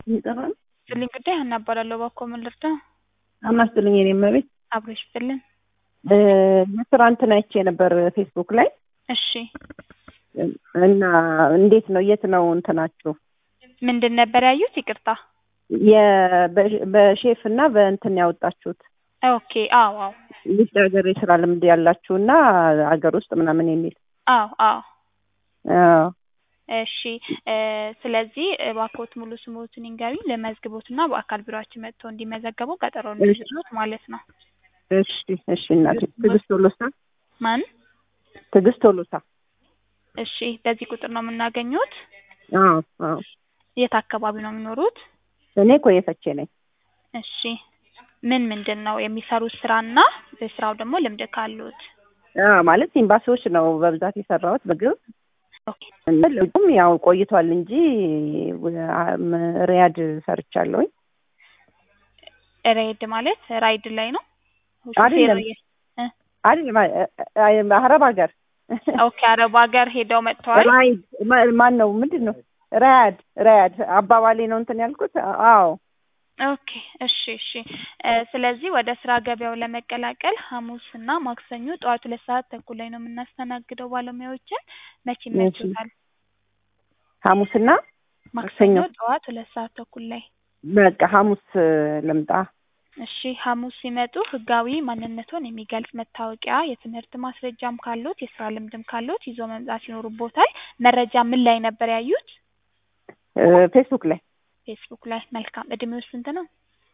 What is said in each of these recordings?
ይጠራል ስልኝ ጉዳይ እናባላለሁ ባኮ ልርዳ አናስተልኝ የኔ መቤት አብሮሽ ስልን የስራ እንትን አይቼ ነበር ፌስቡክ ላይ እሺ እና እንዴት ነው የት ነው እንትናችሁ ምንድን ነበር ያዩት ይቅርታ በሼፍ እና በእንትን ያወጣችሁት ኦኬ አዎ አዎ ውጭ ሀገር የስራ ልምድ ያላችሁና ሀገር ውስጥ ምናምን የሚል አዎ አዎ አዎ እሺ ስለዚህ ባኮት ሙሉ ስሙትን ይንገሩኝ ለመዝግቦትና በአካል ቢሮአችን መጥተው እንዲመዘገቡ ቀጠሮ እንዲይዙት ማለት ነው እሺ እሺ እናቴ ትግስት ቶሎሳ ማን ትግስት ቶሎሳ እሺ በዚህ ቁጥር ነው የምናገኙት አዎ አዎ የት አካባቢ ነው የሚኖሩት እኔ ኮየፈቼ ነኝ እሺ ምንድን ነው የሚሰሩት ስራና በስራው ደግሞ ልምድ ካሉት ማለት ኤምባሲዎች ነው በብዛት የሰራሁት በግብ ኦኬ እንዴም ያው ቆይቷል እንጂ ሪያድ ሰርቻለሁኝ ሪያድ ማለት ራይድ ላይ ነው አይደለም አረብ ሀገር ኦኬ አረብ ሀገር ሄደው መጥተዋል ራይድ ማን ነው ምንድነው ሪያድ አባባሌ ነው እንትን ያልኩት አዎ ኦኬ እሺ እሺ ስለዚህ ወደ ስራ ገበያው ለመቀላቀል ሐሙስና ማክሰኞ ጠዋት 2 ሰዓት ተኩል ላይ ነው የምናስተናግደው ባለሙያዎችን መቼ ይመችዎታል ሐሙስና ማክሰኞ ጠዋት 2 ሰዓት ተኩል ላይ በቃ ሐሙስ ልምጣ እሺ ሐሙስ ሲመጡ ህጋዊ ማንነቱን የሚገልጽ መታወቂያ የትምህርት ማስረጃም ካሉት የስራ ልምድም ካሉት ይዞ መምጣት ይኖርቦታል መረጃ ምን ላይ ነበር ያዩት ፌስቡክ ላይ መልካም እድሜው ስንት ነው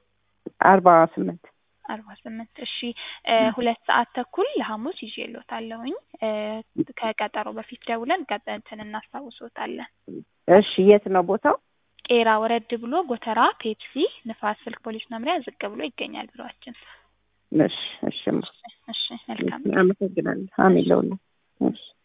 48 እሺ 2 ሰዓት ተኩል ለሐሙስ ይዤልዎታለሁኝ ከቀጠሮ በፊት ደውለን እንትን እናስታውሶታለን እሺ የት ነው ቦታው ቄራ ወረድ ብሎ ጎተራ ፔፕሲ ንፋስ ስልክ ፖሊስ መምሪያ ዝቅ ብሎ ይገኛል ቢሮአችን እሺ እሺ መልካም አመሰግናለሁ አሜን ለሁሉ እሺ